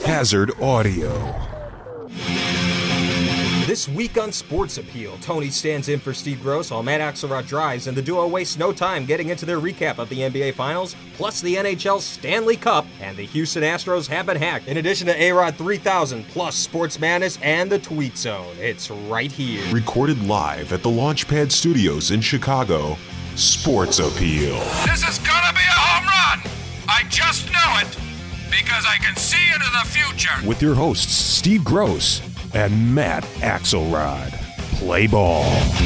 Hazard Audio. This week on Sports Appeal, Tony stands in for Steve Gross while Matt Axelrod drives, and the duo wastes no time getting into their recap of the NBA Finals, plus the NHL Stanley Cup, and the Houston Astros have been hacked. In addition to A-Rod 3000, plus Sports Madness and the Tweet Zone. It's right here. Recorded live at the Launchpad Studios in Chicago, Sports Appeal. This is gonna be a home run! I just know it, because I can see into the future. With your hosts, Steve Gross and Matt Axelrod. Play ball.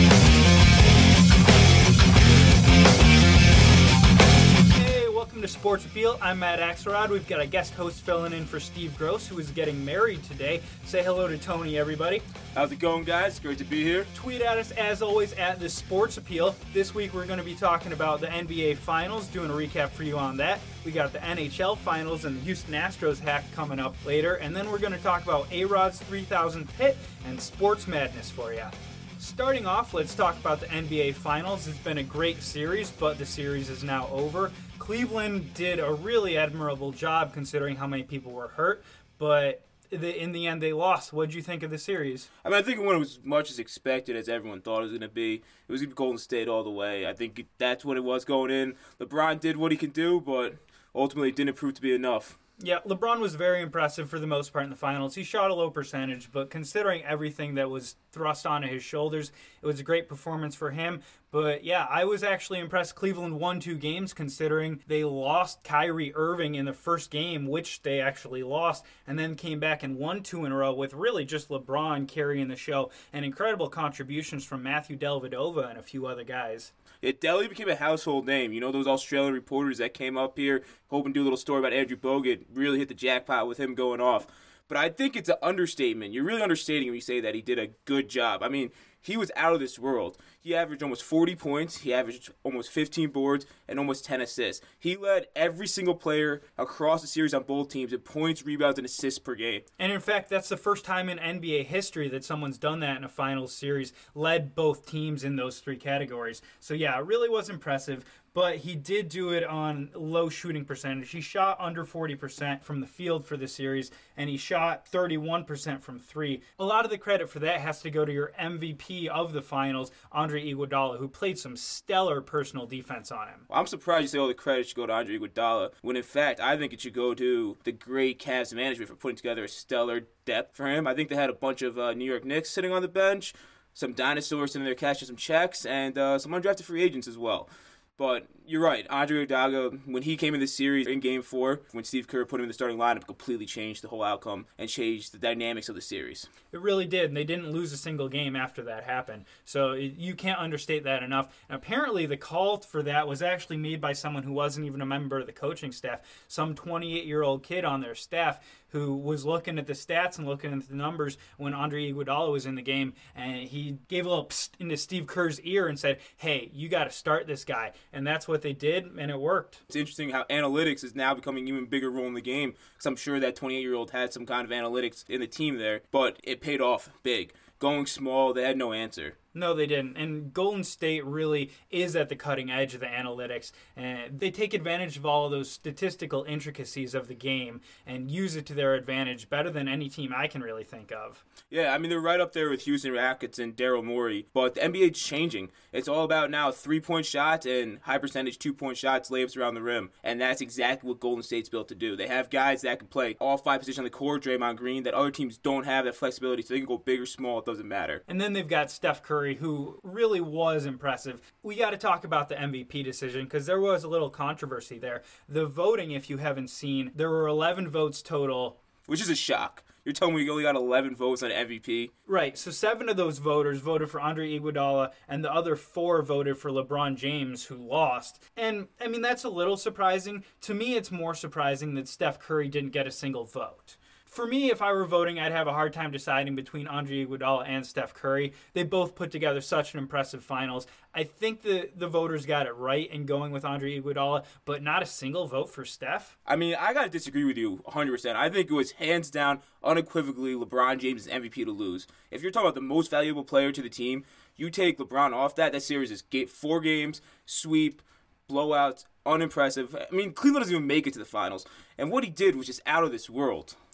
Hey, welcome to Sports Appeal. I'm Matt Axelrod. We've got a guest host filling in for Steve Gross, who is getting married today. Say hello to Tony, everybody. How's it going, guys? Great to be here. Tweet at us, as always, at the Sports Appeal. This week, we're going to be talking about the NBA Finals, doing a recap for you on that. We got the NHL Finals and the Houston Astros hack coming up later. And then we're going to talk about A-Rod's 3000 hit and Sports Madness for you. Starting off, let's talk about the NBA Finals. It's been a great series, but the series is now over. Cleveland did a really admirable job considering how many people were hurt, but in the end, they lost. What did you think of the series? I mean, I think it went as much as expected as everyone thought it was going to be. It was going to be Golden State all the way. I think that's what it was going in. LeBron did what he can do, but ultimately it didn't prove to be enough. Yeah, LeBron was very impressive for the most part in the finals. He shot a low percentage, but considering everything that was thrust onto his shoulders, it was a great performance for him. But yeah, I was actually impressed. Cleveland won 2 games considering they lost Kyrie Irving in the first game, which they actually lost, and then came back and won 2 in a row with really just LeBron carrying the show and incredible contributions from Matthew Dellavedova and a few other guys. Delly became a household name. You know, those Australian reporters that came up here hoping to do a little story about Andrew Bogut really hit the jackpot with him going off. But I think it's an understatement. You're really understating when you say that he did a good job. I mean, he was out of this world. He averaged almost 40 points. He averaged almost 15 boards and almost 10 assists. He led every single player across the series on both teams in points, rebounds, and assists per game. And in fact, that's the first time in NBA history that someone's done that in a finals series, led both teams in those 3 categories. So yeah, it really was impressive. But he did do it on low shooting percentage. He shot under 40% from the field for the series, and he shot 31% from 3. A lot of the credit for that has to go to your MVP of the finals, Andre Iguodala, who played some stellar personal defense on him. I'm surprised you say all the credit should go to Andre Iguodala, when in fact I think it should go to the great Cavs management for putting together a stellar depth for him. I think they had a bunch of New York Knicks sitting on the bench, some dinosaurs sitting there cashing some checks, and some undrafted free agents as well. But you're right, Andre Iguodala, when he came in this series in Game 4, when Steve Kerr put him in the starting lineup, completely changed the whole outcome and changed the dynamics of the series. It really did, and they didn't lose a single game after that happened. So you can't understate that enough. And apparently the call for that was actually made by someone who wasn't even a member of the coaching staff, some 28-year-old kid on their staff who was looking at the stats and looking at the numbers when Andre Iguodala was in the game, and he gave a little psst into Steve Kerr's ear and said, hey, you got to start this guy. And that's what they did, and it worked. It's interesting how analytics is now becoming an even bigger role in the game, because I'm sure that 28-year-old had some kind of analytics in the team there, but it paid off big. Going small, they had no answer. No, they didn't. And Golden State really is at the cutting edge of the analytics. And they take advantage of all of those statistical intricacies of the game and use it to their advantage better than any team I can really think of. Yeah, I mean, they're right up there with Houston Rockets and Daryl Morey. But the NBA's changing. It's all about now 3-point shots and high-percentage 2-point shots, layups around the rim. And that's exactly what Golden State's built to do. They have guys that can play all 5 positions on the court, Draymond Green, that other teams don't have that flexibility, so they can go big or small. It doesn't matter. And then they've got Steph Curry, who really was impressive. We got to talk about the MVP decision because there was a little controversy there. The voting, if you haven't seen, there were 11 votes total. Which is a shock. You're telling me you only got 11 votes on MVP? Right, so 7 of those voters voted for Andre Iguodala, and the other 4 voted for LeBron James, who lost. And, I mean, that's a little surprising. To me, it's more surprising that Steph Curry didn't get a single vote. For me, if I were voting, I'd have a hard time deciding between Andre Iguodala and Steph Curry. They both put together such an impressive finals. I think the voters got it right in going with Andre Iguodala, but not a single vote for Steph. I mean, I got to disagree with you 100%. I think it was hands down, unequivocally, LeBron James' MVP to lose. If you're talking about the most valuable player to the team, you take LeBron off that series is 4 games, sweep, blowouts, unimpressive. I mean, Cleveland doesn't even make it to the finals. And what he did was just out of this world.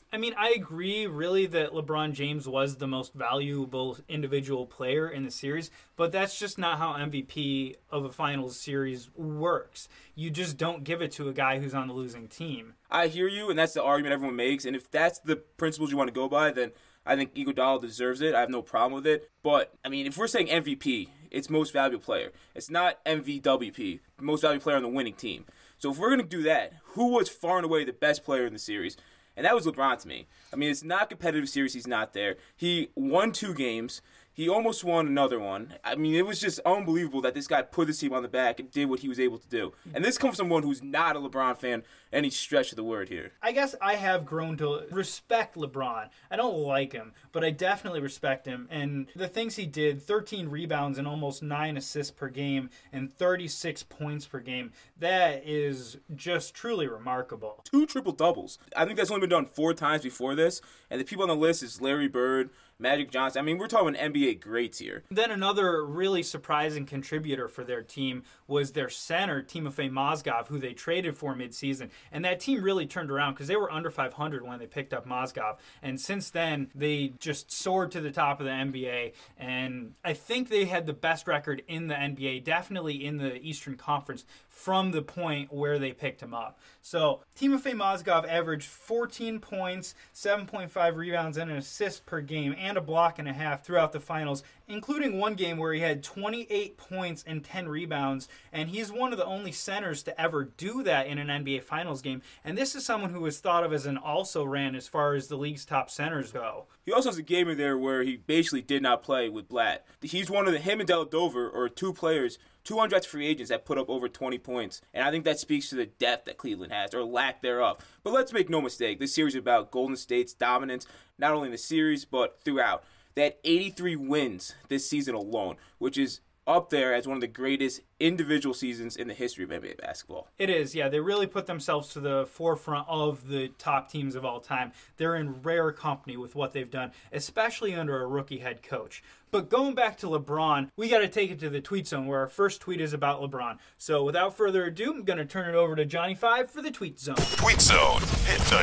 I mean, I agree really that LeBron James was the most valuable individual player in the series, but that's just not how MVP of a finals series works. You just don't give it to a guy who's on the losing team. I hear you, and that's the argument everyone makes. And if that's the principles you want to go by, then I think Iguodala deserves it. I have no problem with it. But, I mean, if we're saying MVP, it's most valuable player. It's not MVWP, most valuable player on the winning team. So if we're going to do that, who was far and away the best player in the series? And that was LeBron to me. I mean, it's not a competitive series. He's not there. He won 2 games. He almost won another one. I mean, it was just unbelievable that this guy put his team on the back and did what he was able to do. And this comes from someone who's not a LeBron fan, any stretch of the word here. I guess I have grown to respect LeBron. I don't like him, but I definitely respect him. And the things he did, 13 rebounds and almost 9 assists per game and 36 points per game, that is just truly remarkable. 2 triple-doubles. I think that's only been done 4 times before this. And the people on the list is Larry Bird, Magic Johnson. I mean, we're talking NBA greats here. Then another really surprising contributor for their team was their center, Timofey Mozgov, who they traded for midseason. And that team really turned around because they were under 500 when they picked up Mozgov. And since then, they just soared to the top of the NBA. And I think they had the best record in the NBA, definitely in the Eastern Conference, from the point where they picked him up. So Timofey Mozgov averaged 14 points, 7.5 rebounds, and an assist per game, and a block and a half throughout the finals, including one game where he had 28 points and 10 rebounds, and he's one of the only centers to ever do that in an NBA Finals game. And this is someone who was thought of as an also-ran as far as the league's top centers go. He also has a game in there where he basically did not play with Blatt. He's one of him and Dellavedova are 2 players, 2 undrafted free agents that put up over 20 points. And I think that speaks to the depth that Cleveland has, or lack thereof. But let's make no mistake, this series is about Golden State's dominance, not only in the series, but throughout. They had 83 wins this season alone, which is up there as one of the greatest individual seasons in the history of NBA basketball. It is, yeah. They really put themselves to the forefront of the top teams of all time. They're in rare company with what they've done, especially under a rookie head coach. But going back to LeBron, we got to take it to the tweet zone, where our first tweet is about LeBron. So without further ado, I'm going to turn it over to Johnny 5 for the tweet zone. Tweet Zone. Hit the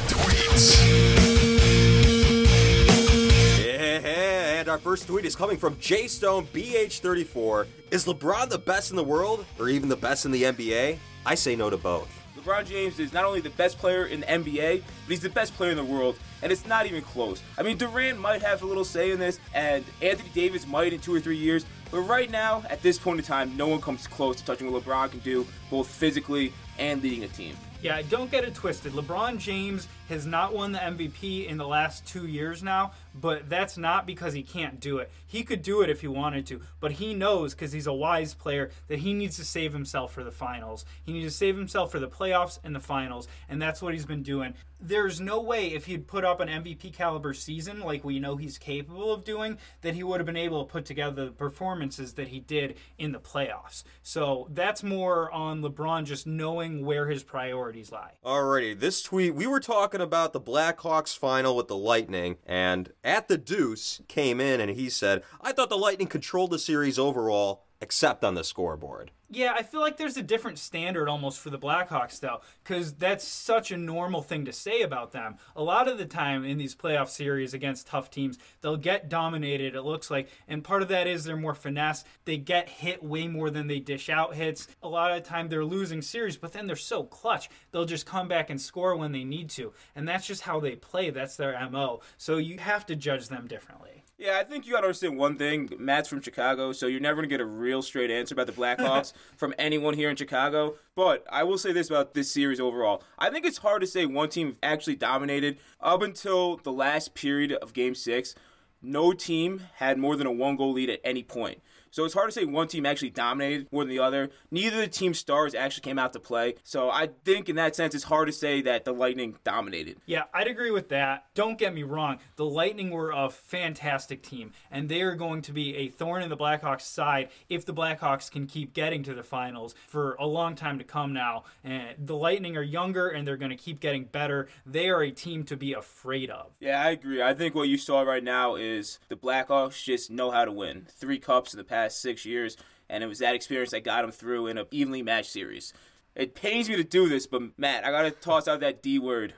tweets. And our first tweet is coming from JStoneBH34. Is LeBron the best in the world, or even the best in the NBA? I say no to both. LeBron James is not only the best player in the NBA, but he's the best player in the world, and it's not even close. I mean, Durant might have a little say in this, and Anthony Davis might in 2 or 3 years, but right now, at this point in time, no one comes close to touching what LeBron can do, both physically and leading a team. Yeah, don't get it twisted. LeBron James has not won the MVP in the last 2 years now, but that's not because he can't do it. He could do it if he wanted to, but he knows, because he's a wise player, that he needs to save himself for the finals. He needs to save himself for the playoffs and the finals, and that's what he's been doing. There's no way if he'd put up an MVP caliber season like we know he's capable of doing, that he would have been able to put together the performances that he did in the playoffs. So that's more on LeBron just knowing where his priorities lie. Alrighty, this tweet, we were talking about the Blackhawks final with the Lightning, and At the Deuce came in and he said, I thought the Lightning controlled the series overall, except on the scoreboard. Yeah, I feel like there's a different standard almost for the Blackhawks, though, because that's such a normal thing to say about them. A lot of the time in these playoff series against tough teams, they'll get dominated, it looks like, and part of that is they're more finesse. They get hit way more than they dish out hits. A lot of the time they're losing series, but then they're so clutch, they'll just come back and score when they need to, and that's just how they play. That's their MO, so you have to judge them differently. Yeah, I think you got to understand one thing. Matt's from Chicago, so you're never going to get a real straight answer about the Blackhawks from anyone here in Chicago. But I will say this about this series overall. I think it's hard to say one team actually dominated. Up until the last period of Game 6, no team had more than a 1-goal lead at any point. So it's hard to say one team actually dominated more than the other. Neither of the team's stars actually came out to play. So I think in that sense, it's hard to say that the Lightning dominated. Yeah, I'd agree with that. Don't get me wrong. The Lightning were a fantastic team, and they are going to be a thorn in the Blackhawks' side if the Blackhawks can keep getting to the finals for a long time to come now. And the Lightning are younger, and they're going to keep getting better. They are a team to be afraid of. Yeah, I agree. I think what you saw right now is the Blackhawks just know how to win. 3 cups in the past 6 years, and it was that experience that got them through in an evenly matched series. It pains me to do this, but Matt, I gotta toss out that D word,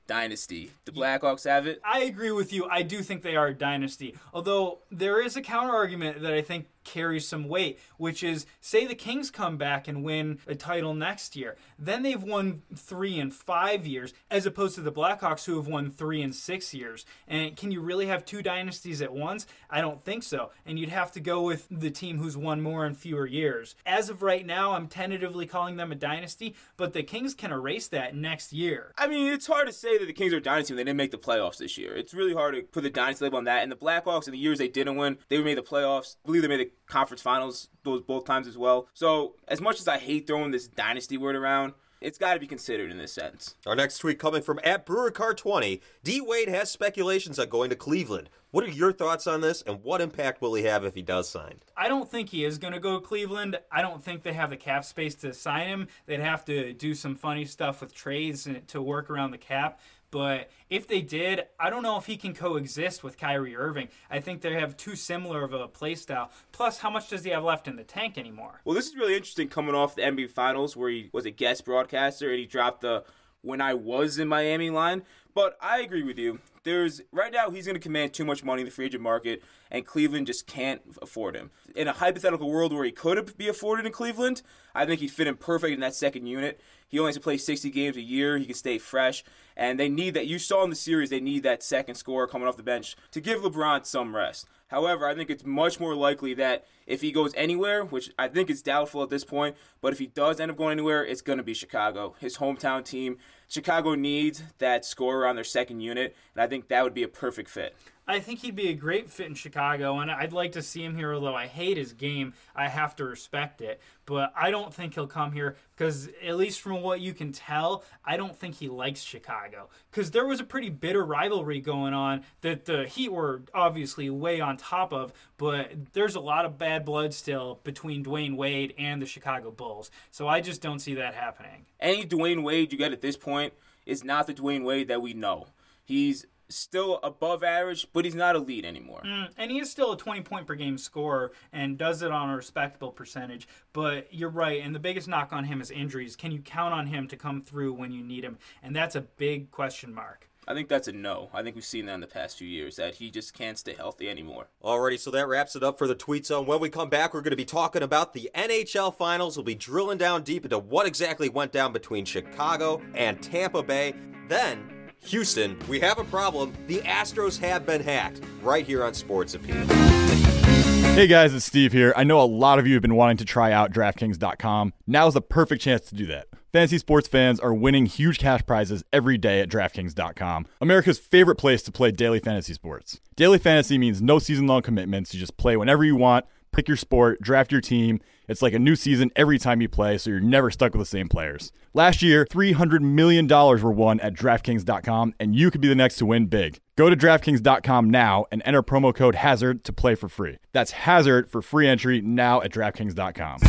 dynasty. The Blackhawks have it. I agree with you. I do think they are a dynasty. Although there is a counter argument that I think carries some weight, which is, say the Kings come back and win a title next year. Then they've won 3 in 5 years, as opposed to the Blackhawks, who have won 3 in 6 years. And can you really have 2 dynasties at once? I don't think so. And you'd have to go with the team who's won more in fewer years. As of right now, I'm tentatively calling them a dynasty, but the Kings can erase that next year. I mean, it's hard to say that the Kings are a dynasty when they didn't make the playoffs this year. It's really hard to put the dynasty label on that. And the Blackhawks, in the years they didn't win, they made the playoffs. I believe they made the conference finals both times as well. So as much as I hate throwing this dynasty word around, it's got to be considered in this sense. Our next tweet coming from @BrewerCar20. D. Wade has speculations on going to Cleveland. What are your thoughts on this, and what impact will he have if he does sign? I don't think he is going to go to Cleveland. I don't think they have the cap space to sign him. They'd have to do some funny stuff with trades to work around the cap. But if they did, I don't know if he can coexist with Kyrie Irving. I think they have too similar of a play style. Plus, how much does he have left in the tank anymore? Well, this is really interesting coming off the NBA Finals where he was a guest broadcaster and he dropped the "when I was in Miami" line. But I agree with you. Right now he's going to command too much money in the free agent market, and Cleveland just can't afford him. In a hypothetical world where he could be afforded in Cleveland, I think he'd fit in perfect in that second unit. He only has to play 60 games a year. He can stay fresh. And they need that. You saw in the series, they need that second scorer coming off the bench to give LeBron some rest. However, I think it's much more likely that if he goes anywhere, which I think is doubtful at this point, but if he does end up going anywhere, it's going to be Chicago, his hometown team. Chicago needs that scorer on their second unit, and I think that would be a perfect fit. I think he'd be a great fit in Chicago, and I'd like to see him here, although I hate his game. I have to respect it. But I don't think he'll come here because, at least from what you can tell, I don't think he likes Chicago. Because there was a pretty bitter rivalry going on that the Heat were obviously way on top of, but there's a lot of bad blood still between Dwayne Wade and the Chicago Bulls. So I just don't see that happening. Any Dwayne Wade you get at this point is not the Dwayne Wade that we know. He's still above average, but he's not elite anymore. And he is still a 20-point-per-game scorer and does it on a respectable percentage. But you're right, and the biggest knock on him is injuries. Can you count on him to come through when you need him? And that's a big question mark. I think that's a no. I think we've seen that in the past few years, that he just can't stay healthy anymore. Alrighty, so that wraps it up for the Tweet Zone. When we come back, we're going to be talking about the NHL Finals. We'll be drilling down deep into what exactly went down between Chicago and Tampa Bay. Then, Houston, we have a problem. The Astros have been hacked. Right here on Sports Appeal. Hey guys, it's Steve here. I know a lot of you have been wanting to try out DraftKings.com. Now's the perfect chance to do that. Fantasy sports fans are winning huge cash prizes every day at DraftKings.com, America's favorite place to play daily fantasy sports. Daily fantasy means no season-long commitments. You just play whenever you want, pick your sport, draft your team. It's like a new season every time you play, so you're never stuck with the same players. Last year, $300 million were won at DraftKings.com, and you could be the next to win big. Go to DraftKings.com now and enter promo code HAZARD to play for free. That's HAZARD for free entry now at DraftKings.com.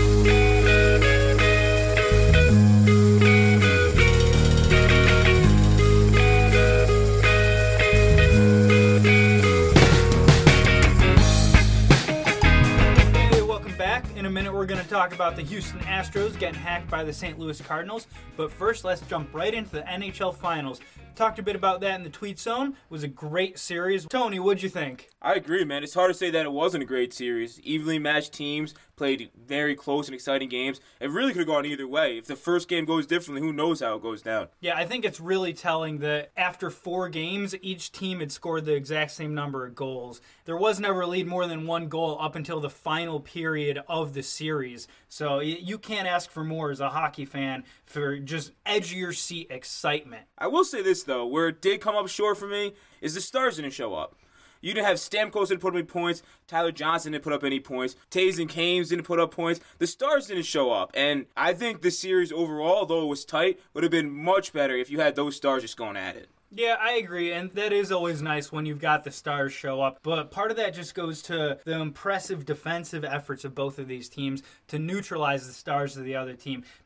In a minute, we're going to talk about the Houston Astros getting hacked by the St. Louis Cardinals. But first, let's jump right into the NHL Finals. Talked a bit about that in the Tweet Zone. It was a great series. Tony, what'd you think? I agree, man. It's hard to say that it wasn't a great series. Evenly matched teams played very close and exciting games. It really could have gone either way. If the first game goes differently, who knows how it goes down. Yeah, I think it's really telling that after 4 games, each team had scored the exact same number of goals. There was never a lead more than 1 goal up until the final period of the series. So you can't ask for more as a hockey fan for just edge-of-your-seat excitement. I will say this, though. Where it did come up short for me is the Stars didn't show up. You didn't have Stamkos didn't put up any points. Tyler Johnson didn't put up any points. Taves and Canes didn't put up points. The Stars didn't show up. And I think the series overall, though it was tight, would have been much better if you had those Stars just going at it. Yeah, I agree, and that is always nice when you've got the Stars show up, but part of that just goes to the impressive defensive efforts of both of these teams to neutralize the Stars of the other team,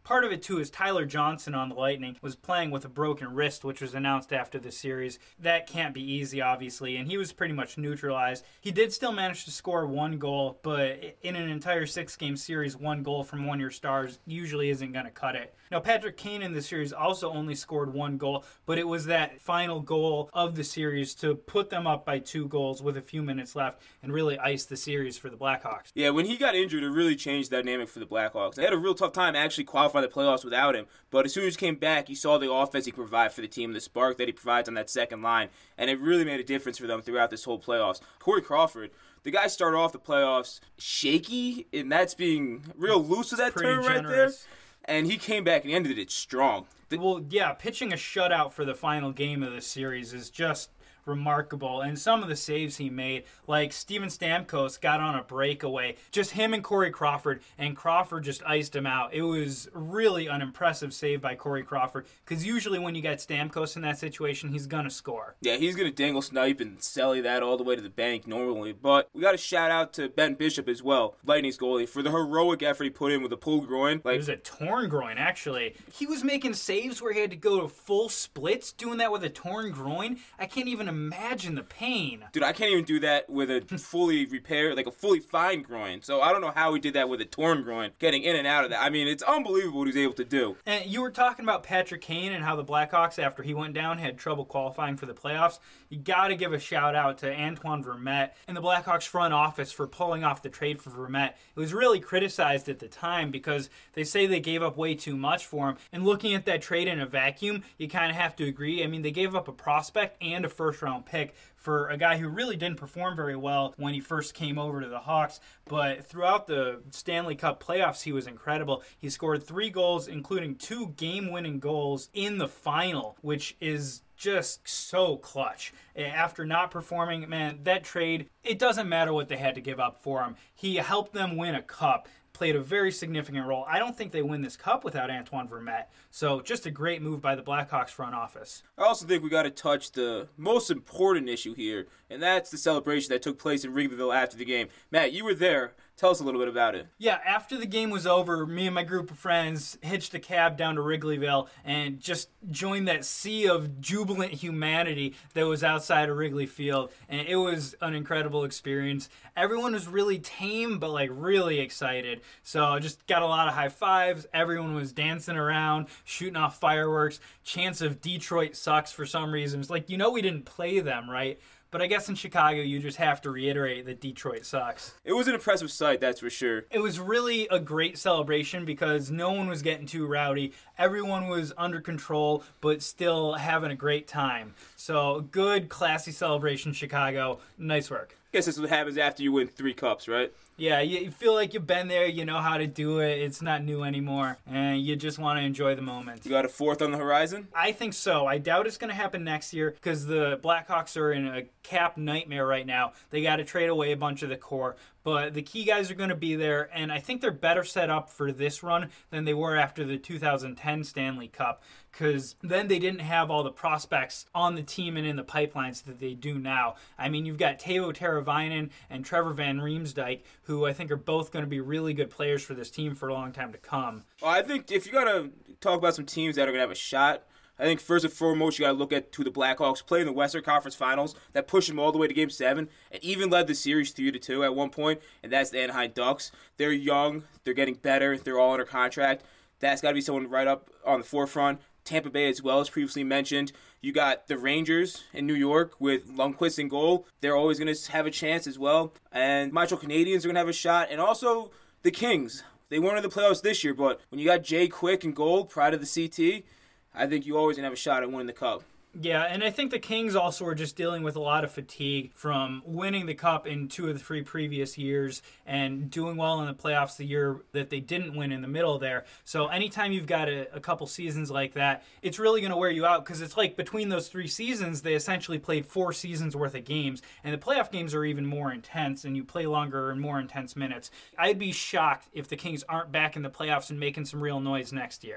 Part of it, too, is Tyler Johnson on the Lightning was playing with a broken wrist, which was announced after the series. That can't be easy, obviously, and he was pretty much neutralized. He did still manage to score 1 goal, but in an entire 6-game series, 1 goal from one of your stars usually isn't going to cut it. Now, Patrick Kane in the series also only scored 1 goal, but it was that final goal of the series to put them up by 2 goals with a few minutes left and really ice the series for the Blackhawks. Yeah, when he got injured, it really changed the dynamic for the Blackhawks. They had a real tough time actually qualifying the playoffs without him, but as soon as he came back, you saw the offense he could provide for the team, the spark that he provides on that second line, and it really made a difference for them throughout this whole playoffs. Corey Crawford, the guy started off the playoffs shaky, and that's being real loose with that Pretty term generous. right there. And he came back and ended it strong. Well, yeah, pitching a shutout for the final game of the series is just remarkable. And some of the saves he made, like Steven Stamkos got on a breakaway, just him and Corey Crawford, and Crawford just iced him out. It was really an impressive save by Corey Crawford, because usually when you get Stamkos in that situation, he's going to score. Yeah, he's going to dangle snipe and sally that all the way to the bank normally. But we got to shout out to Ben Bishop as well, Lightning's goalie, for the heroic effort he put in with a pulled groin. It was a torn groin, actually. He was making saves where he had to go to full splits, doing that with a torn groin. I can't even imagine the pain. Dude, I can't even do that with a fully repaired, like a fully fine groin. So I don't know how he did that with a torn groin, getting in and out of that. I mean, it's unbelievable what he was able to do. And you were talking about Patrick Kane and how the Blackhawks, after he went down, had trouble qualifying for the playoffs. You got to give a shout out to Antoine Vermette and the Blackhawks front office for pulling off the trade for Vermette. It was really criticized at the time because they say they gave up way too much for him. And looking at that trade in a vacuum, you kind of have to agree. I mean, they gave up a prospect and a first-round pick for a guy who really didn't perform very well when he first came over to the Hawks, but throughout the Stanley Cup playoffs, he was incredible. He scored 3 goals, including 2 game-winning goals in the final, which is just so clutch. After not performing, man, that trade, it doesn't matter what they had to give up for him. He helped them win a cup, played a very significant role. I don't think they win this cup without Antoine Vermette. So just a great move by the Blackhawks front office. I also think we got to touch the most important issue here, and that's the celebration that took place in Wrigleyville after the game. Matt, you were there. Tell us a little bit about it. Yeah, after the game was over, me and my group of friends hitched a cab down to Wrigleyville and just joined that sea of jubilant humanity that was outside of Wrigley Field. And it was an incredible experience. Everyone was really tame, but like really excited. So I just got a lot of high fives. Everyone was dancing around, shooting off fireworks. Chants of Detroit sucks for some reason. It's like, we didn't play them, right? But I guess in Chicago, you just have to reiterate that Detroit sucks. It was an impressive sight, that's for sure. It was really a great celebration because no one was getting too rowdy. Everyone was under control, but still having a great time. So, good, classy celebration, Chicago. Nice work. I guess this is what happens after you win 3 cups, right? Yeah, you feel like you've been there, you know how to do it, it's not new anymore, and you just want to enjoy the moment. You got a 4th on the horizon? I think so. I doubt it's going to happen next year because the Blackhawks are in a cap nightmare right now. They got to trade away a bunch of the core, but the key guys are going to be there, and I think they're better set up for this run than they were after the 2010 Stanley Cup, because then they didn't have all the prospects on the team and in the pipelines that they do now. I mean, you've got Teuvo Teravainen and Trevor Van Riemsdyk, who I think are both going to be really good players for this team for a long time to come. Well, I think if you got to talk about some teams that are going to have a shot, I think first and foremost you got to look at who the Blackhawks play in the Western Conference Finals that pushed them all the way to Game 7 and even led the series 3-2 at one point, and that's the Anaheim Ducks. They're young, they're getting better, they're all under contract. That's got to be someone right up on the forefront. Tampa Bay as well, as previously mentioned. You got the Rangers in New York with Lundqvist in goal. They're always going to have a chance as well. And Montreal Canadiens are going to have a shot. And also the Kings. They weren't in the playoffs this year, but when you got Jay Quick in goal, pride of the CT, I think you always going to have a shot at winning the Cup. Yeah, and I think the Kings also are just dealing with a lot of fatigue from winning the Cup in 2 of the 3 previous years and doing well in the playoffs the year that they didn't win in the middle there. So anytime you've got a couple seasons like that, it's really going to wear you out because it's like between those 3 seasons, they essentially played 4 seasons worth of games, and the playoff games are even more intense, and you play longer and more intense minutes. I'd be shocked if the Kings aren't back in the playoffs and making some real noise next year.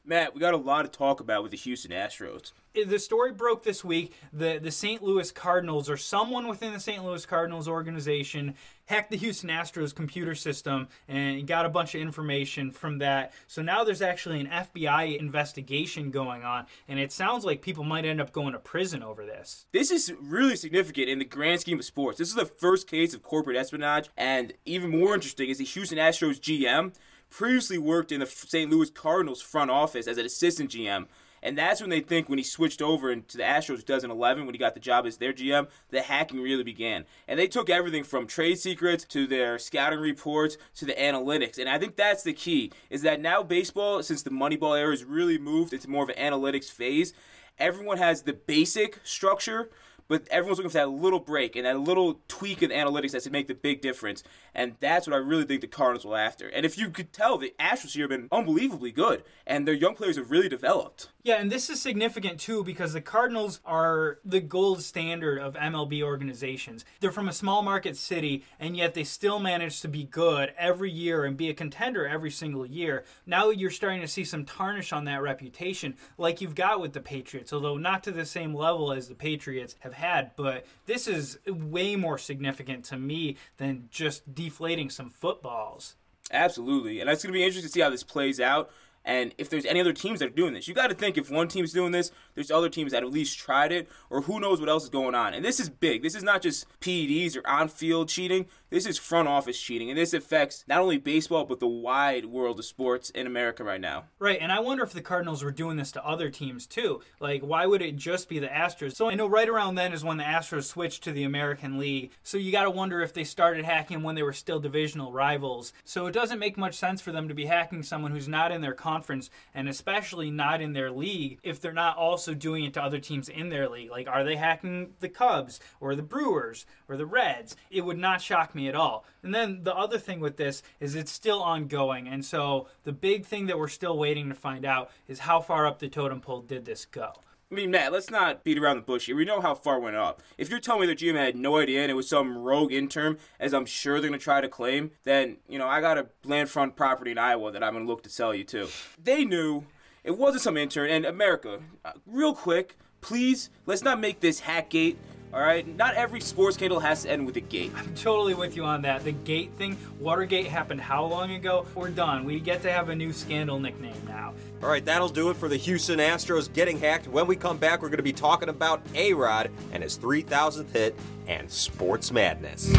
Matt, we got a lot to talk about with the Houston Astros. The story broke this week. The St. Louis Cardinals, or someone within the St. Louis Cardinals organization, hacked the Houston Astros computer system and got a bunch of information from that. So now there's actually an FBI investigation going on, and it sounds like people might end up going to prison over this. This is really significant in the grand scheme of sports. This is the first case of corporate espionage, and even more interesting is the Houston Astros GM previously worked in the St. Louis Cardinals front office as an assistant GM. And that's when they think, when he switched over into the Astros in 2011, when he got the job as their GM, the hacking really began. And they took everything from trade secrets to their scouting reports to the analytics. And I think that's the key, is that now baseball, since the Moneyball era has really moved into more of an analytics phase, everyone has the basic structure, but everyone's looking for that little break and that little tweak in analytics that's to make the big difference. And that's what I really think the Cardinals will after. And if you could tell, the Astros here have been unbelievably good, and their young players have really developed. Yeah, and this is significant, too, because the Cardinals are the gold standard of MLB organizations. They're from a small market city, and yet they still manage to be good every year and be a contender every single year. Now you're starting to see some tarnish on that reputation, like you've got with the Patriots, although not to the same level as the Patriots have had. But this is way more significant to me than just deflating some footballs. Absolutely, and it's going to be interesting to see how this plays out. And if there's any other teams that are doing this, you got to think if one team's doing this, there's other teams that at least tried it, or who knows what else is going on. And this is big. This is not just PEDs or on-field cheating. This is front office cheating, and this affects not only baseball, but the wide world of sports in America right now. Right, and I wonder if the Cardinals were doing this to other teams too. Like, why would it just be the Astros? So I know right around then is when the Astros switched to the American League. So you got to wonder if they started hacking when they were still divisional rivals. So it doesn't make much sense for them to be hacking someone who's not in their conference, and especially not in their league, if they're not also doing it to other teams in their league. Like, are they hacking the Cubs or the Brewers or the Reds? It would not shock me at all. And then the other thing with this is it's still ongoing, and so the big thing that we're still waiting to find out is how far up the totem pole did this go. I mean, Matt, let's not beat around the bush here. We know how far it went up. If you're telling me the GM had no idea and it was some rogue intern, as I'm sure they're going to try to claim, then, I got a landfront property in Iowa that I'm going to look to sell you to. They knew it wasn't some intern. And America, real quick, please, let's not make this Hackgate. All right, not every sports scandal has to end with a gate. I'm totally with you on that. The gate thing, Watergate happened how long ago? We're done. We get to have a new scandal nickname now. All right, that'll do it for the Houston Astros getting hacked. When we come back, we're going to be talking about A-Rod and his 3,000th hit and sports madness.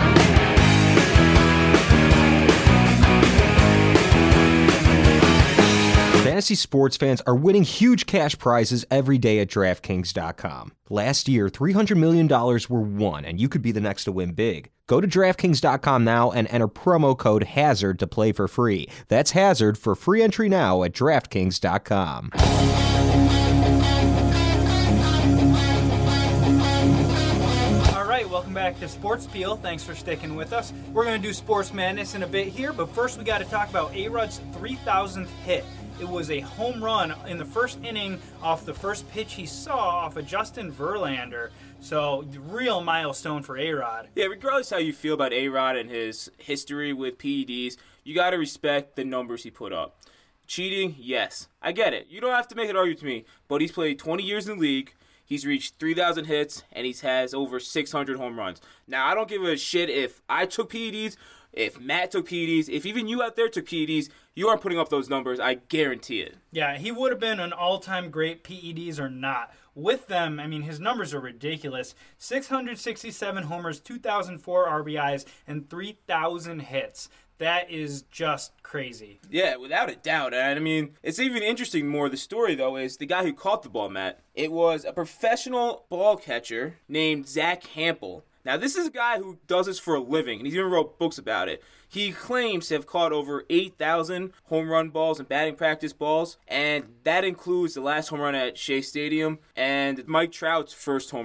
Fantasy sports fans are winning huge cash prizes every day at DraftKings.com. Last year, $300 million were won, and you could be the next to win big. Go to DraftKings.com now and enter promo code HAZARD to play for free. That's HAZARD for free entry now at DraftKings.com. Welcome back to Sports Peel. Thanks for sticking with us. We're going to do Sports Madness in a bit here, but first we got to talk about A-Rod's 3,000th hit. It was a home run in the first inning off the first pitch he saw off of Justin Verlander. So, real milestone for A-Rod. Yeah, regardless how you feel about A-Rod and his history with PEDs, you got to respect the numbers he put up. Cheating, yes. I get it. You don't have to make an argument to me, but he's played 20 years in the league. He's reached 3,000 hits, and he has over 600 home runs. Now, I don't give a shit if I took PEDs, if Matt took PEDs, if even you out there took PEDs, you aren't putting up those numbers. I guarantee it. Yeah, he would have been an all-time great, PEDs or not. With them, I mean, his numbers are ridiculous. 667 homers, 2,004 RBIs, and 3,000 hits. That is just crazy. Yeah, without a doubt. And I mean, it's even interesting more. The story, though, is the guy who caught the ball, Matt. It was a professional ball catcher named Zach Hampel. Now, this is a guy who does this for a living, and he's even wrote books about it. He claims to have caught over 8,000 home run balls and batting practice balls, and that includes the last home run at Shea Stadium and Mike Trout's first home run.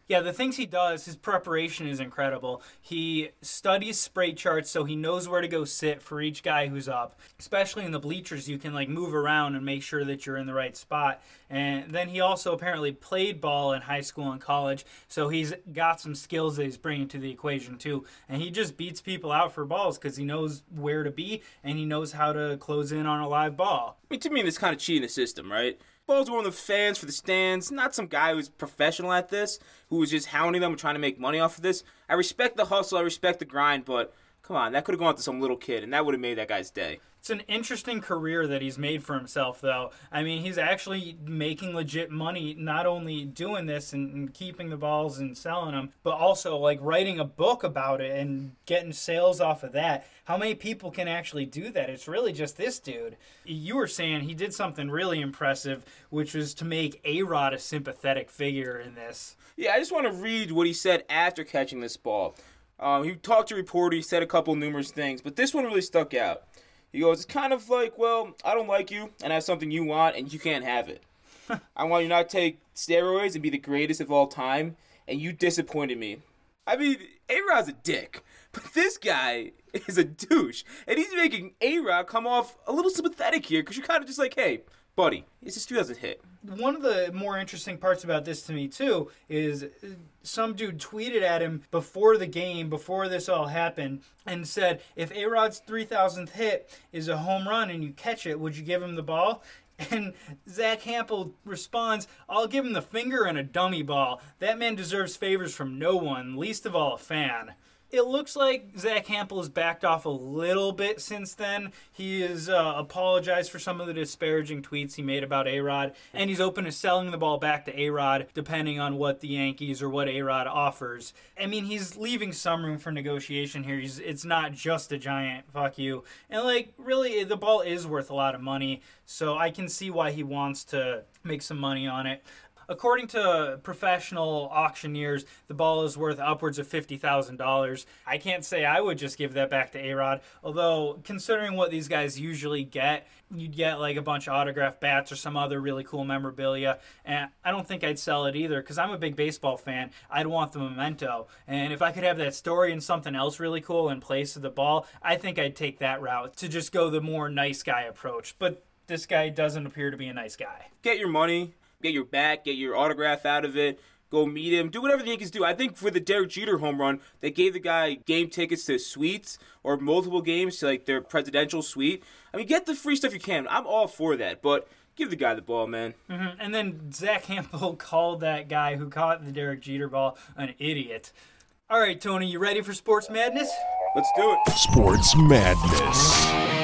Yeah, the things he does, his preparation is incredible. He studies spray charts so he knows where to go sit for each guy who's up. Especially in the bleachers, you can move around and make sure that you're in the right spot. And then he also apparently played ball in high school and college, so he's got some skills that he's bringing to the equation too. And he just beats people out for balls because he knows where to be and he knows how to close in on a live ball. I mean, to me, this kind of cheating the system, right? Ball's one of the fans for the stands, not some guy who's professional at this, who was just hounding them and trying to make money off of this. I respect the hustle, I respect the grind, but come on, that could have gone to some little kid, and that would have made that guy's day. It's an interesting career that he's made for himself, though. I mean, he's actually making legit money, not only doing this and keeping the balls and selling them, but also writing a book about it and getting sales off of that. How many people can actually do that? It's really just this dude. You were saying he did something really impressive, which was to make A-Rod a sympathetic figure in this. Yeah, I just want to read what he said after catching this ball. He talked to a reporter, he said a couple numerous things, but this one really stuck out. He goes, it's kind of like, well, I don't like you, and I have something you want, and you can't have it. I want you not to take steroids and be the greatest of all time, and you disappointed me. I mean, A-Rod's a dick, but this guy is a douche, and he's making A-Rod come off a little sympathetic here, because you're kind of just like, hey, buddy, it's just 2000 hit. One of the more interesting parts about this to me, too, is some dude tweeted at him before the game, before this all happened, and said, if A-Rod's 3,000th hit is a home run and you catch it, would you give him the ball? And Zach Hampel responds, I'll give him the finger and a dummy ball. That man deserves favors from no one, least of all a fan. It looks like Zach Hampel has backed off a little bit since then. He has apologized for some of the disparaging tweets he made about A-Rod, and he's open to selling the ball back to A-Rod depending on what the Yankees or what A-Rod offers. I mean, he's leaving some room for negotiation here. It's not just a giant fuck you. And, really, the ball is worth a lot of money, so I can see why he wants to make some money on it. According to professional auctioneers, the ball is worth upwards of $50,000. I can't say I would just give that back to A-Rod, although considering what these guys usually get, you'd get a bunch of autographed bats or some other really cool memorabilia, and I don't think I'd sell it either because I'm a big baseball fan. I'd want the memento, and if I could have that story and something else really cool in place of the ball, I think I'd take that route to just go the more nice guy approach, but this guy doesn't appear to be a nice guy. Get your money. Get your bat, get your autograph out of it, go meet him, do whatever the Yankees do. I think for the Derek Jeter home run, they gave the guy game tickets to suites or multiple games to their presidential suite. I mean, get the free stuff you can. I'm all for that, but give the guy the ball, man. Mm-hmm. And then Zach Hampel called that guy who caught the Derek Jeter ball an idiot. All right, Tony, you ready for Sports Madness? Let's do it. Sports Madness.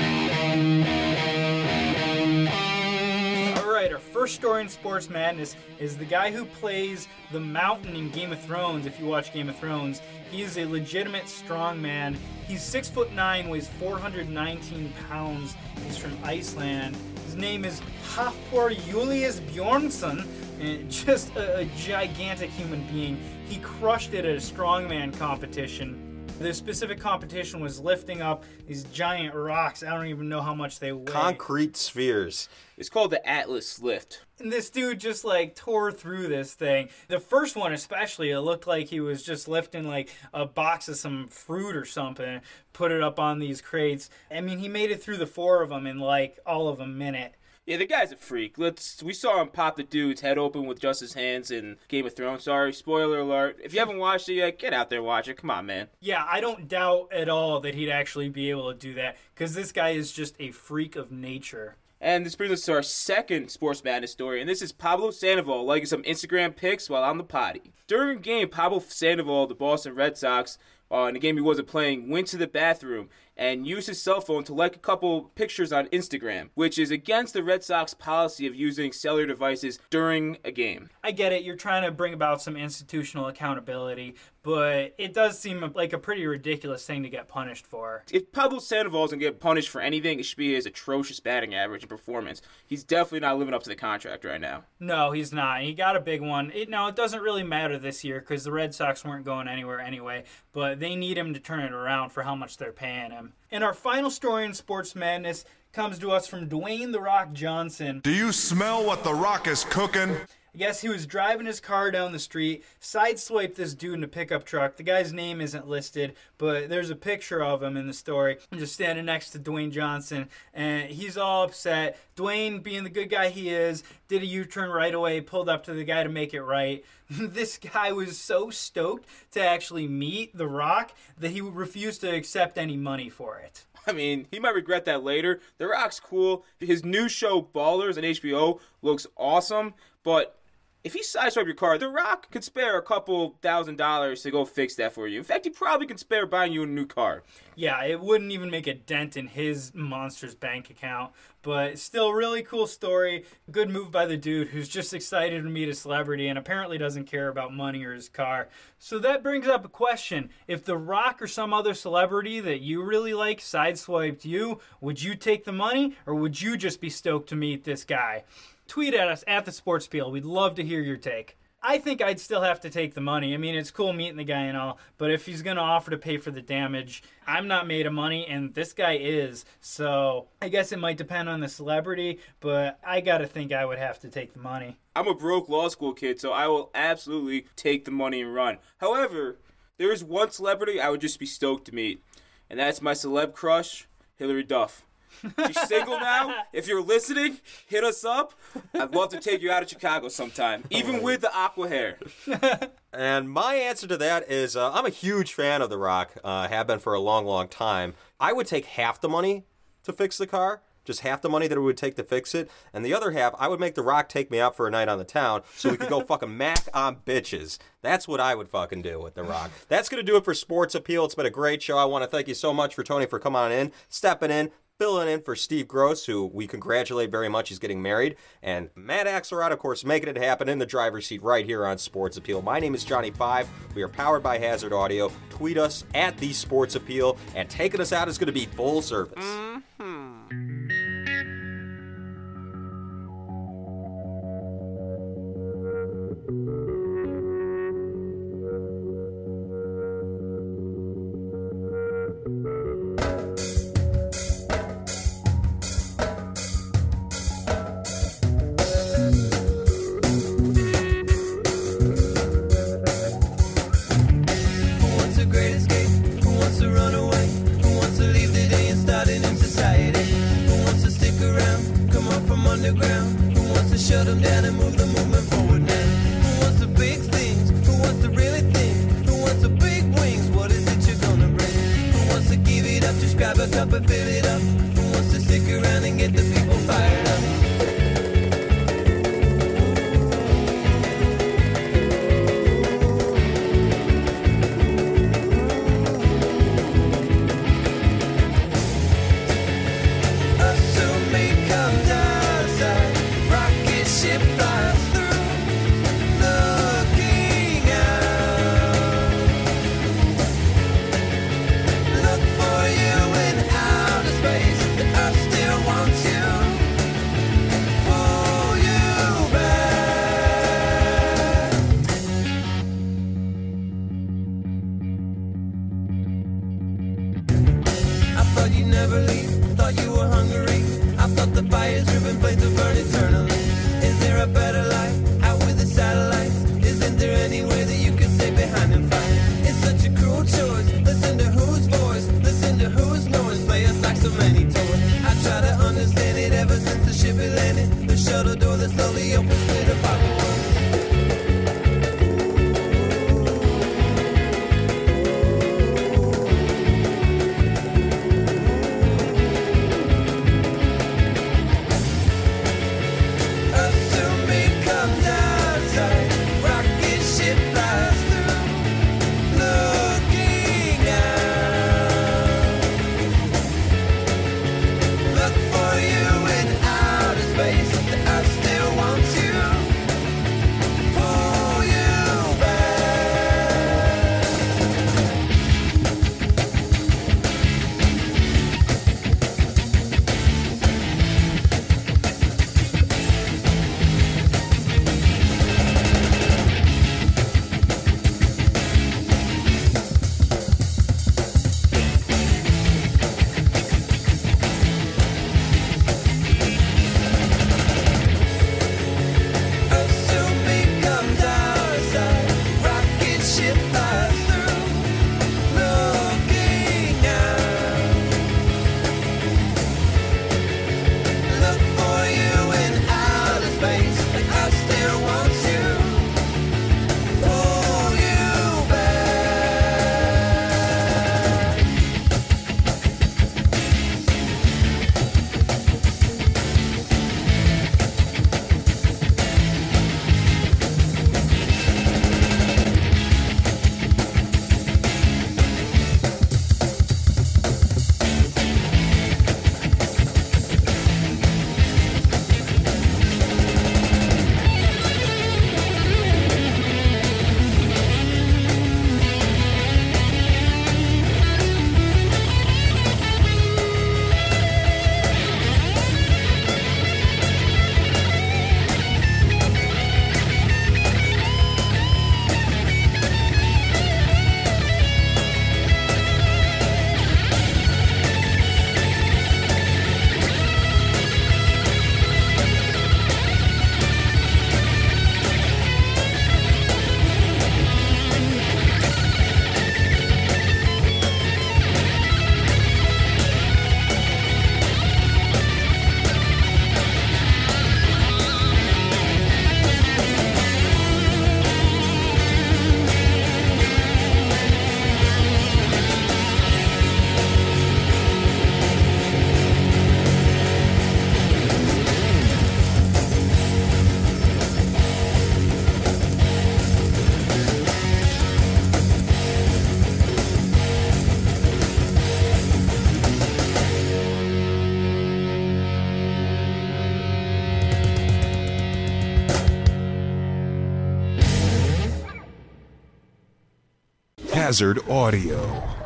First story in Sports Madness is the guy who plays the Mountain in Game of Thrones. If you watch Game of Thrones, he is a legitimate strongman. He's 6'9", weighs 419 pounds. He's from Iceland. His name is Hafthor Julius Bjornsson. And just a gigantic human being. He crushed it at a strongman competition. The specific competition was lifting up these giant rocks. I don't even know how much they weigh. Concrete spheres. It's called the Atlas Lift. And this dude just tore through this thing. The first one especially, it looked like he was just lifting a box of some fruit or something, put it up on these crates. I mean, he made it through the 4 of them in all of a minute. Yeah, the guy's a freak. We saw him pop the dude's head open with just his hands in Game of Thrones. Sorry, spoiler alert. If you haven't watched it yet, get out there and watch it. Come on, man. Yeah, I don't doubt at all that he'd actually be able to do that, because this guy is just a freak of nature. And this brings us to our second Sports Madness story, and this is Pablo Sandoval liking some Instagram pics while on the potty. During a game, Pablo Sandoval, the Boston Red Sox, in a game he wasn't playing, went to the bathroom and used his cell phone to like a couple pictures on Instagram, which is against the Red Sox policy of using cellular devices during a game. I get it. You're trying to bring about some institutional accountability, but it does seem like a pretty ridiculous thing to get punished for. If Pablo Sandoval is going to get punished for anything, it should be his atrocious batting average and performance. He's definitely not living up to the contract right now. No, he's not. He got a big one. It doesn't really matter this year because the Red Sox weren't going anywhere anyway, but they need him to turn it around for how much they're paying him. And our final story in Sports Madness comes to us from Dwayne "The Rock" Johnson. Do you smell what The Rock is cooking? guess he was driving his car down the street, sideswiped this dude in a pickup truck. The guy's name isn't listed, but there's a picture of him in the story. Just standing next to Dwayne Johnson, and he's all upset. Dwayne, being the good guy he is, did a U-turn right away, pulled up to the guy to make it right. This guy was so stoked to actually meet The Rock that he refused to accept any money for it. I mean, he might regret that later. The Rock's cool. His new show, Ballers, on HBO, looks awesome. But if he sideswiped your car, The Rock could spare a couple $1,000s to go fix that for you. In fact, he probably could spare buying you a new car. Yeah, it wouldn't even make a dent in his monster's bank account. But still, really cool story. Good move by the dude who's just excited to meet a celebrity and apparently doesn't care about money or his car. So that brings up a question. If The Rock or some other celebrity that you really like sideswiped you, would you take the money or would you just be stoked to meet this guy? Tweet at us at The Sports Appeal. We'd love to hear your take. I think I'd still have to take the money. I mean, it's cool meeting the guy and all, but if he's going to offer to pay for the damage, I'm not made of money, and this guy is. So I guess it might depend on the celebrity, but I got to think I would have to take the money. I'm a broke law school kid, so I will absolutely take the money and run. However, there is one celebrity I would just be stoked to meet, and that's my celeb crush, Hillary Duff. She's single now. If you're listening, hit us up. I'd love to take you out of Chicago sometime, even with the aqua hair. And my answer to that is I'm a huge fan of The Rock, have been for a long, long time. I would take half the money to fix the car, just half the money that it would take to fix it, and the other half, I would make The Rock take me out for a night on the town so we could go fucking mac on bitches. That's what I would fucking do with The Rock. That's going to do it for Sports Appeal. It's been a great show. I want to thank you so much for Tony for coming on in, stepping in, filling in for Steve Gross, who we congratulate very much. He's getting married. And Matt Axelrod, of course, making it happen in the driver's seat right here on Sports Appeal. My name is Johnny Five. We are powered by Hazard Audio. Tweet us at The Sports Appeal. And taking us out is going to be full service. Shut them down and move the movement forward now. Who wants the big things? Who wants to really think? Who wants the big wings? What is it you're gonna bring? Who wants to give it up? Just grab a cup and fill it up. Who wants to stick around and get the people fired up? Hazard Audio.